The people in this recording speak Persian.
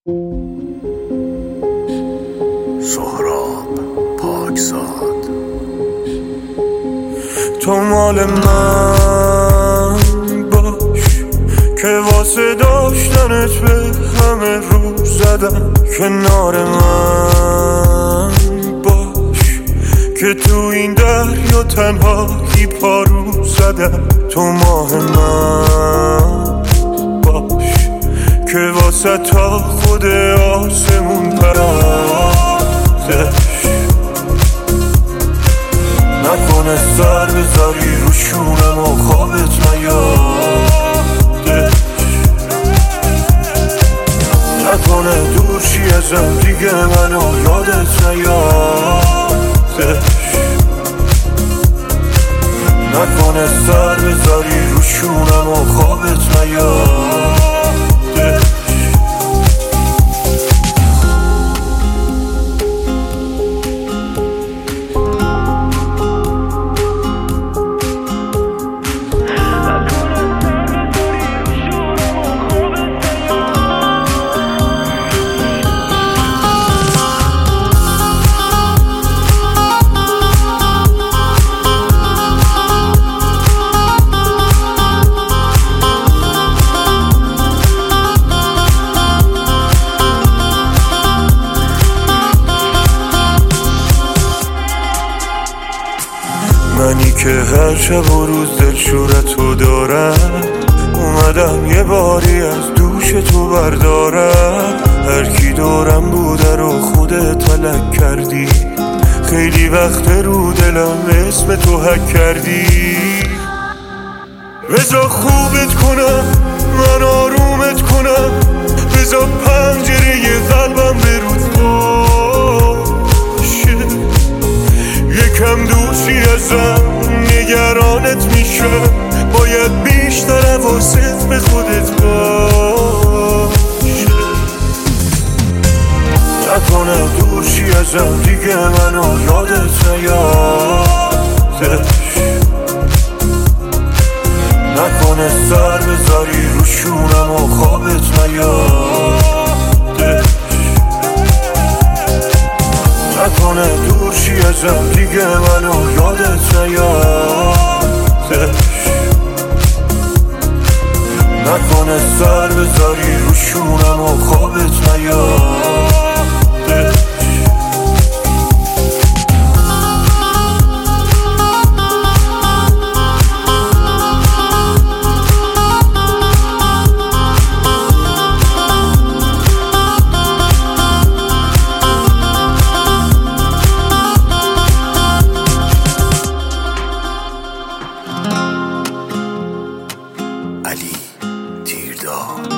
سهراب پاکزاد. تو مال من باش که واسه داشتنت به همه رو زدم. کنار من باش که تو این دریا تنهایی پارو زدم. تو ماه من باش که واسه تا خود آسمون پرستش. نکنه سر بذاری رو شونم و خوابت نیادش. نکنه دور شی ازم دیگه منو یادت نیادش. نکنه سر بذاری رو شونم و خوابت نیادش. منی که هر شب و روز دلشورتو دارم، اومدم یه باری از دوش تو بردارم. هر کی دورم بوده رو خودت تلک کردی، خیلی وقت رو دلم اسم تو حک کردی. بذار خوبت کنم من آرومت کنم، بذار پنجره قلبم برود باشه. یکم دوستی ازم نگرانت میشم، باید بیشتر حواست به خودت باشه. نکنه دوستی ازم دیگه منو یادت نیادش. نکنه سر بذاری رو شونم و خوابت نیادش. نکنه دور شی ازم دیگه منو یادت نیادش. نکنه سر بذاری رو شونم و خوابت نیادش. علی تیرداد.